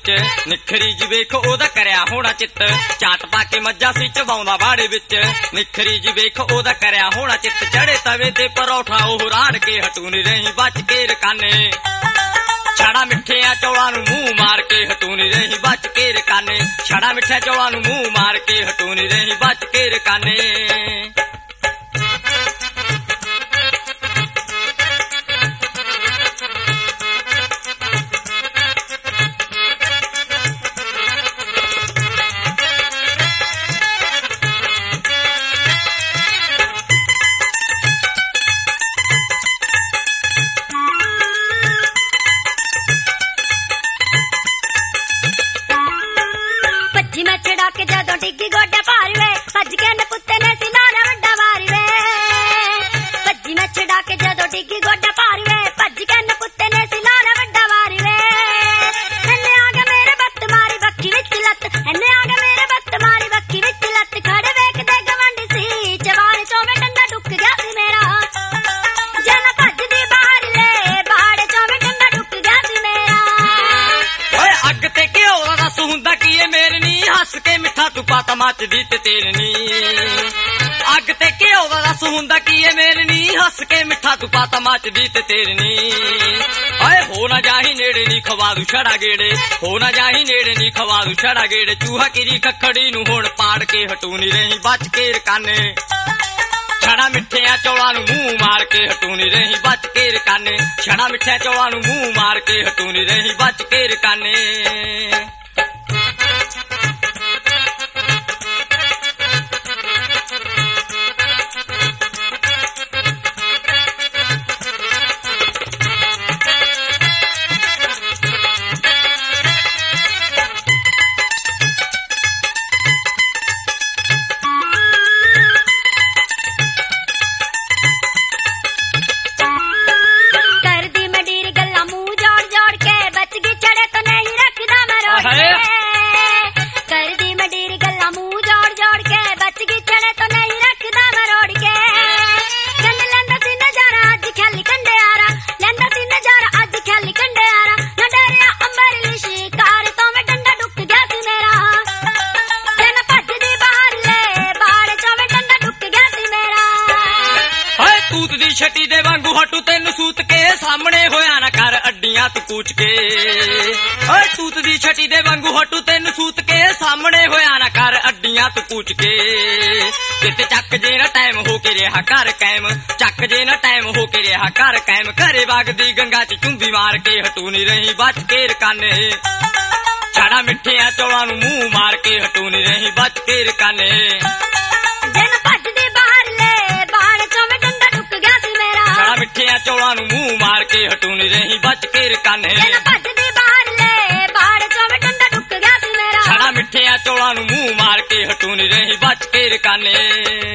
विच निखरी जी वेख ओदा करया होना चित चाट पा के मज्जा सी चबाउंदा बाड़े विच निखरी जी वेख ओदा करया होना चित चढ़े तवे ते परौठा ओह राड़ के हटू नी रही बच के रकाने छड़ा मिठिया चौड़ा नूं मूंह मार के हटू नी रही बच के रकाने छड़ा मिठिया चौड़ा नूं मूंह मार के हटू नी रही बच के रकाने मैं छड़ा के जदों डिग्गी गोडे भार वे भज के न कुत्ते ने सिनारा वड्डा वार वे भज्जी मैं छड़ा के जदों डिग्गी गोडे भार वे भज के न कुत्ते ने सिनारा वड्डा वार वे एने आ गया मेरे बत्त मारी बक्की विच लत एने आ गया मेरे बत्त मारी बक्की विच लत खड़े वेख दे गवंड सी चवार चों में डंडा डुक गया सी मेरा जे मैं भजदी बाहर ले बाड़ चों में डंडा डुक गया सी मेरा ओए अग ते घ्यो दा रस हुंदा की ए मेरे हस के मिठा तू पाता मचदी ते तेरे नी अग ते घ्यो दा रस हुंदा की ए मेरे नी हस के मिठा तू पाता मचदी ते तेरे नी ओए हो ना जाही नेड़े नी खवा दू छड़ा गेड़े हो ना जाही नेड़े नी खवा दू छड़ा गेड़े चूहा किरी खखड़ी नूं हुण पाड़ के हटू नी रही बच के रकाने छड़ा मिठिया चौड़ा नूं मूंह मार के हटू नी रही बच के रकाने छड़ा मिठिया चौड़ा नूं मूंह मार के हटू नी रही बच के रकाने छटी दे वांगू हटू तेन सूत के सामने होया ना कर अड्डियां तू कूच के ओए तूत दी छटी दे वांगू हटू तेन सूत के सामने होया ना कर अड्डियां तू कूच के किते चक जे ना टाइम हो के रहा कर कैम चक जे ना टाइम हो के रहा कर कैम घरे वगदी गंगा च चुंबी मार के हटू नी रही बच के रकाने छड़ा मिठिया चौड़ा नूं मूंह मार के हटू नी रही बच के रकाने मिठिया चौड़ा नूं मूंह मार के हटू नी रही बच के रकाने छड़ा मिठिया चौड़ा नूं मूंह मार के हटू नी रही बच के रकाने।